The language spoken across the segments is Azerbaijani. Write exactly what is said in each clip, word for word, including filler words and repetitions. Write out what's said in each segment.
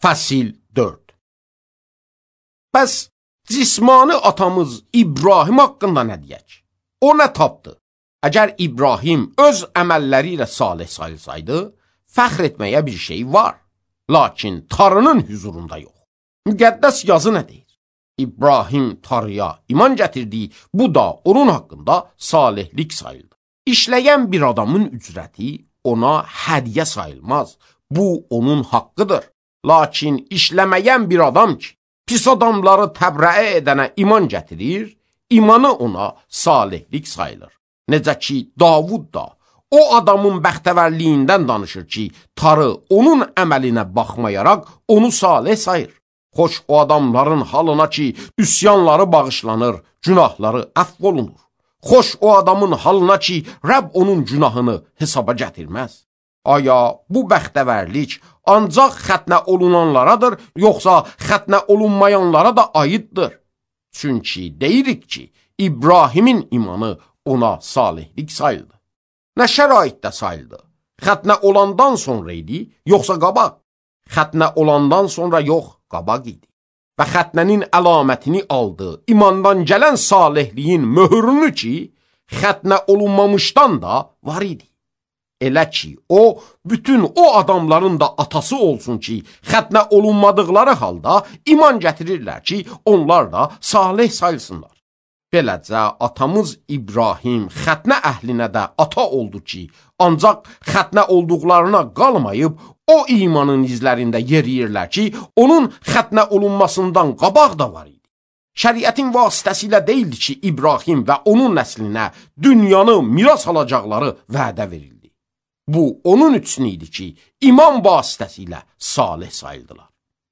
Fəsil dörd. Bəs cismani atamız İbrahim haqqında nə deyək? O nə tapdı? Əgər İbrahim öz əməlləri ilə salih sayılsaydı, fəxr etməyə bir şey var. Lakin Tanrının huzurunda yox. Müqəddəs yazı nə deyir? İbrahim Tanrıya iman gətirdi, bu da onun haqqında salihlik sayıldı. İşləyən bir adamın ücrəti ona hədiyyə sayılmaz. Bu onun haqqıdır. Lakin işləməyən bir adam ki, pis adamları təbrəə edənə iman gətirir, imanı ona salihlik sayılır. Necə ki, Davud da o adamın bəxtəvərliyindən danışır ki, Tanrı onun əməlinə baxmayaraq onu salih sayır. Xoş o adamların halına ki, üsyanları bağışlanır, günahları əfv olunur. Xoş o adamın halına ki, Rəbb onun günahını hesaba gətirməz. Aya bu bəxtəvərlik ancaq xətnə olunanlaradır, yoxsa xətnə olunmayanlara da aiddir? Çünki deyirik ki, İbrahimin imanı ona salihlik sayıldı. Nə şəraitdə sayıldı? Xətnə olandan sonra idi, yoxsa qabaq? Xətnə olandan sonra yox, qabaq idi. Və xətnənin əlamətini aldı, imandan gələn salihliyin möhürünü ki, xətnə olunmamışdan da var idi. Elə ki, o, bütün o adamların da atası olsun ki, xətnə olunmadıqları halda iman gətirirlər ki, onlar da salih sayılsınlar. Beləcə, atamız İbrahim xətnə əhlinə də ata oldu ki, ancaq xətnə olduqlarına qalmayıb, o imanın izlərində yeriyirlər ki, onun xətnə olunmasından qabaq da var idi. Şəriətin vasitəsilə deyildi ki, İbrahim və onun nəslinə dünyanı miras alacaqları vədə verildi. Bu, onun üçün idi ki, iman vasitəsilə salih sayıldılar.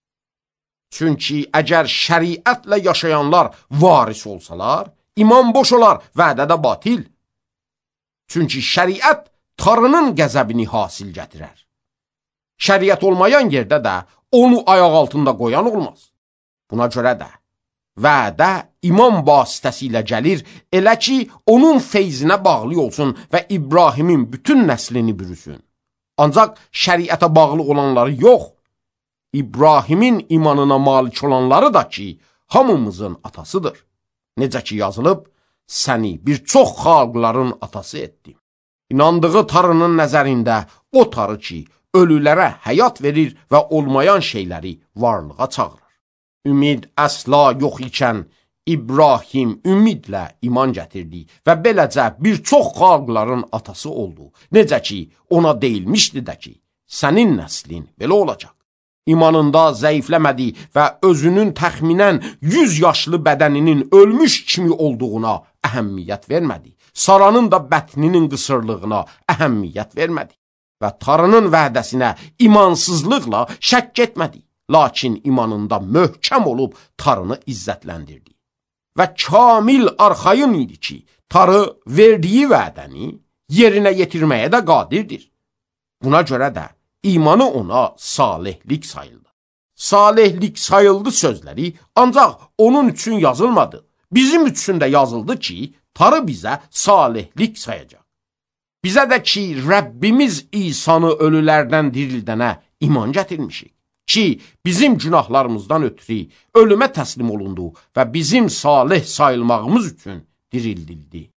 Çünki əgər şəriətlə yaşayanlar varis olsalar, iman boş olar, vədə də batil. Çünki şəriət Tanrının qəzəbini hasil gətirər. Şəriət olmayan yerdə də onu ayaq altında qoyan olmaz. Buna görə də vədə iman vasitəsilə gəlir, elə ki, onun feyzinə bağlı olsun və İbrahimin bütün nəslini bürüsün. Ancaq şəriətə bağlı olanları yox, İbrahimin imanına malik olanları da ki, hamımızın atasıdır. Necə ki yazılıb, səni bir çox xalqların atası etdim. İnandığı Tanrının nəzərində o Tanrı ki, ölülərə həyat verir və olmayan şeyləri varlığa çağırır. Ümid əsla yox ikən İbrahim ümidlə iman gətirdi və beləcə bir çox xalqların atası oldu. Necə ki, ona deyilmişdi də ki, sənin nəslin belə olacaq. İmanında zəifləmədi və özünün təxminən yüz yaşlı bədəninin ölmüş kimi olduğuna əhəmmiyyət vermədi. Saranın da bətninin qısırlığına əhəmmiyyət vermədi. Və Tanrının vədəsinə imansızlıqla şəkk etmədi. Lakin imanında möhkəm olub Tanrını izzətləndirdi. Və kamil arxayın idi ki, Tanrı verdiyi vədəni yerinə yetirməyə də qadirdir. Buna görə də imanı ona salihlik sayıldı. Salihlik sayıldı sözləri ancaq onun üçün yazılmadı. Bizim üçün də yazıldı ki, Tanrı bizə salihlik sayacaq. Bizə də ki, Rəbbimiz İsanı ölülərdən dirildənə iman gətirmişik. Ki, bizim günahlarımızdan ötürü ölümə təslim olundu və bizim salih sayılmağımız üçün dirildildi.